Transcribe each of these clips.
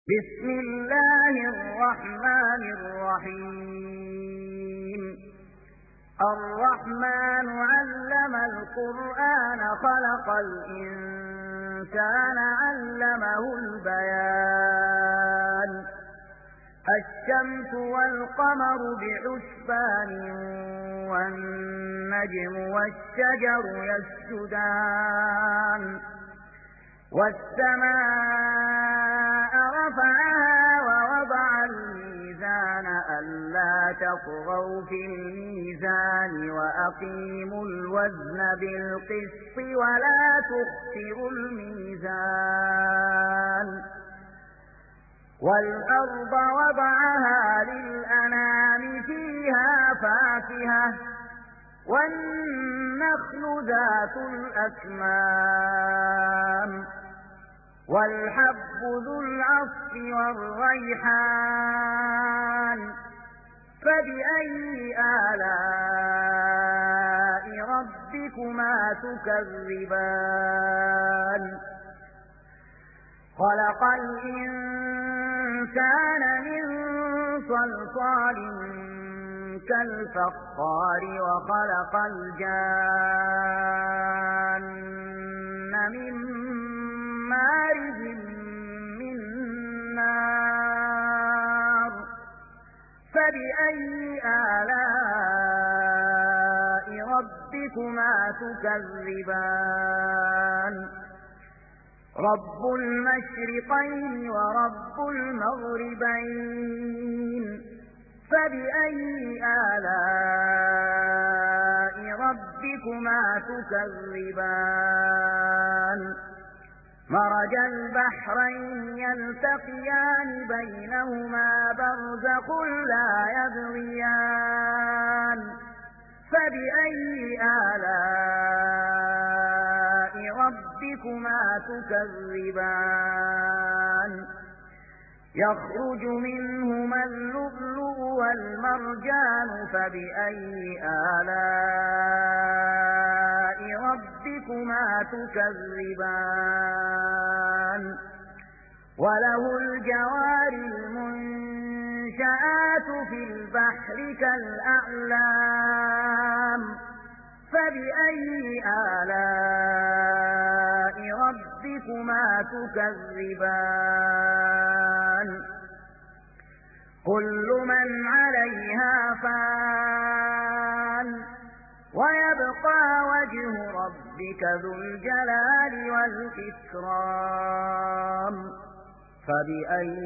بسم الله الرحمن الرحيم الرحمن علم القرآن خلق الإنسان علمه البيان الشمس والقمر بحسبان والنجم والشجر يسجدان والسماء رفعها ووضع الميزان ألا تطغوا في الميزان وأقيموا الوزن بالقسط ولا تخسروا الميزان والأرض وضعها للأنام فيها فاكهة والنخل ذات الأكمام والحب ذو العصف والريحان فبأي آلاء ربكما تكذبان خلق الإنسان من صلصال كالفخار وخلق الجان من مارج من نار فبأي آلاء ربكما تكذبان رب المشرقين ورب المغربين فبأي آلاء ربكما تكذبان مرج البحرين يلتقيان بينهما برزخ لا يبغيان فبأي آلاء ربكما تكذبان يخرج منهما اللؤلؤ والمرجان فبأي آلاء ربكما تكذبان وله الجوار المنشآت في البحر كالأعلام فبأي آلاء ربكما تكذبان كل من عليها فان ويبقى وجه ربك ذو الجلال والإكرام فبأي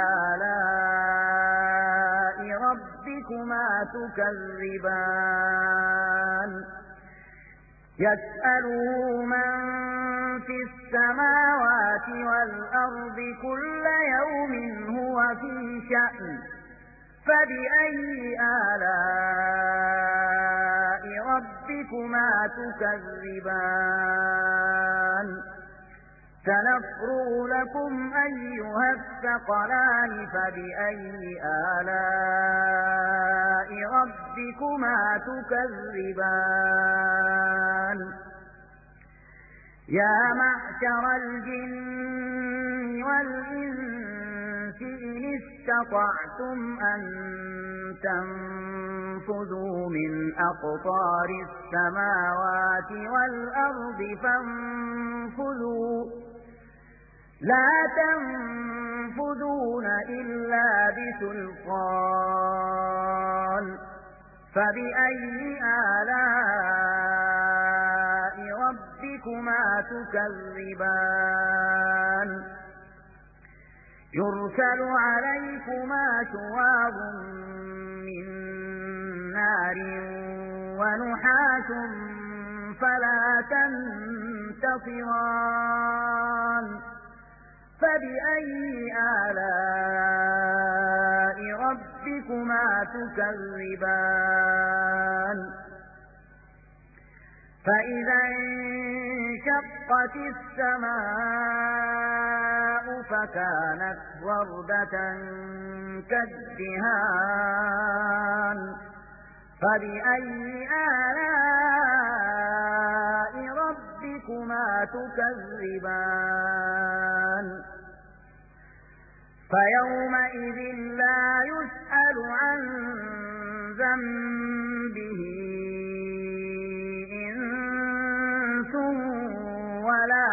آلاء ربكما تكذبان يسأله من في السماوات والأرض كل يوم هو في شأن فبأي آلاء ربكما تكذبان سنفرغ لكم أيها الثقلان فبأي آلاء ربكما تكذبان يا معشر الجن والإنس إن استطعتم أن تنفذوا من أقطار السماوات والأرض فانفذوا لا تنفذون إلا بسلطان فبأي آلاء ربكما تكذبان يرسل عليكما شواظ من نار ونحاس فلا تنتصران فبأي آلاء ربكما تكذبان فإذا انشقت السماء فكانت وردة كالدهان فبأي آلاء ربكما تكذبان فيومئذ لا يسأل عن ذنبه إنس ولا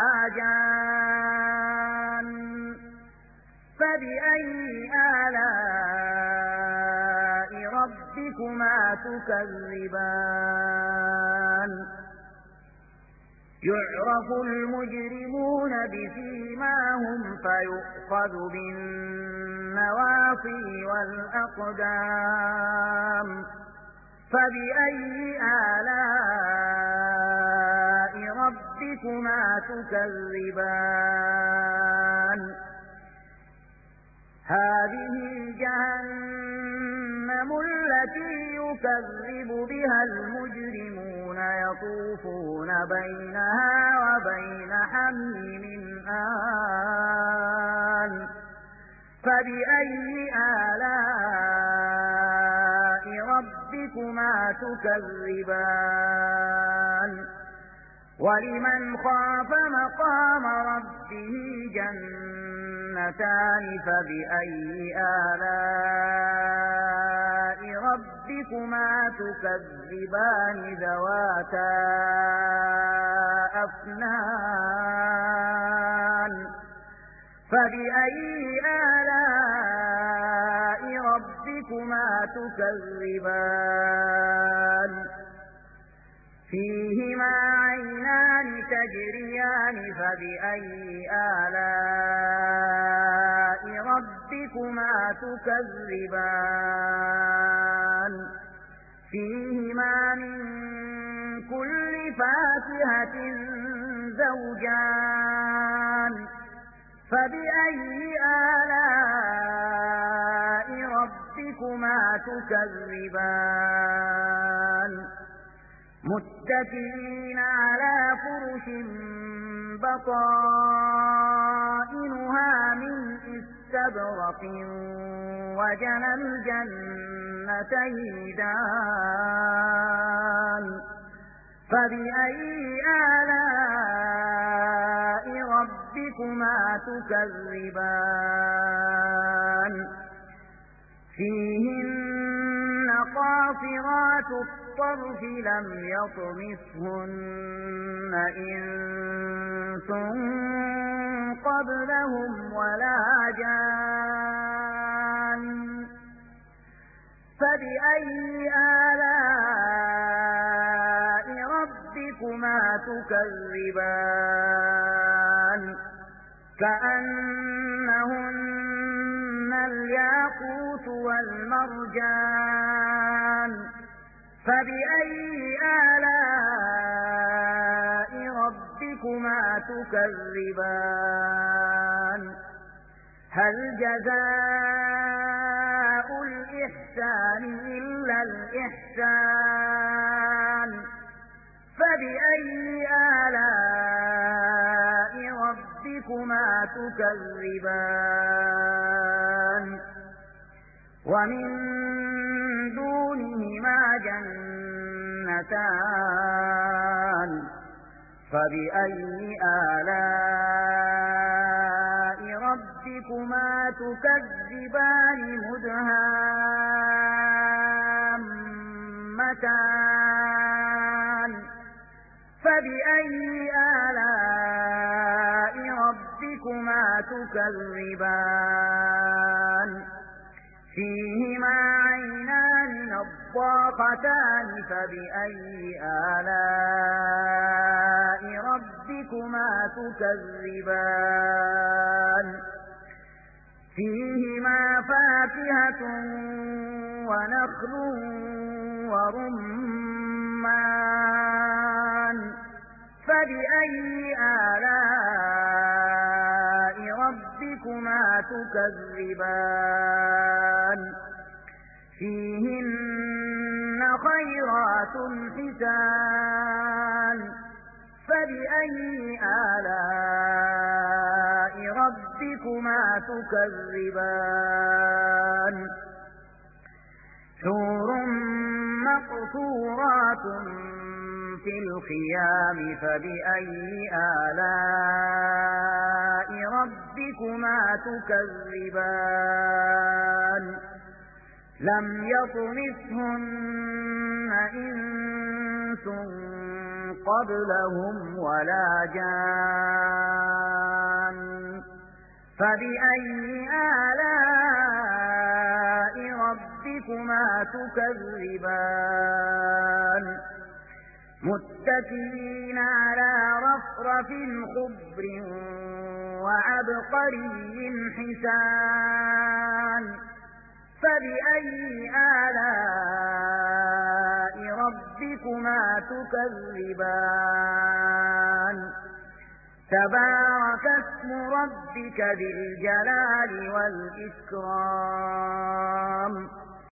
جان فبأي آلاء ربكما تكذبان يعرف المجرمون بسيماهم فيؤخذ بالنواصي والأقدام فبأي آلاء ربكما تكذبان هذه جهنم التي يكذب بها المجرمون يطوفون بينها وبين حميم آن فبأي آلاء ربكما تكذبان ولمن خاف مقام ربه جنتان فبأي آلاء ربكما تكذبان ذواتا أفنان فبأي آلاء ربكما تكذبان فيهما عينان تجريان فبأي آلاء ربكما تكذبان فيهما من كل فاكهة زوجان فبأي آلاء ربكما تكذبان متكئين على فرش بطائنها من استبرق وجنى الجنتين دان فبأي آلاء ربكما تكذبان فيهن قاصرات الطرف لم يطمثهن إنس قبلهم ولا جان فبأي آلاء ربكما تكذبان كأنهن الياقوت والمرجان فبأي آلاء ربكما تكذبان هل جزاء الإحسان إلا الإحسان فبأي آلاء ربكما تكذبان ومن دونهما جنتان فبأي آلاء ربكما تكذبان مدهامتان فبأي آلاء ربكما تكذبان فيهما عينان نضاختان فبأي آلاء ربكما تكذبان فيهما فاكهة ونخل ورمان فبأي آلاء ربكما تكذبان فيهن خيرات حسان فبأي آلاء ربكما تكذبان حور مقصورات في الخيام فبأي آلاء ربكما تكذبان لم يطمثهن إنس قبلهم ولا جان فبأي آلاء ربكما تكذبان متكئين على رفرف خضر وعبقري حسان فبأي آلاء ربكما تكذبان تبارك اسم ربك ذي الجلال والإكرام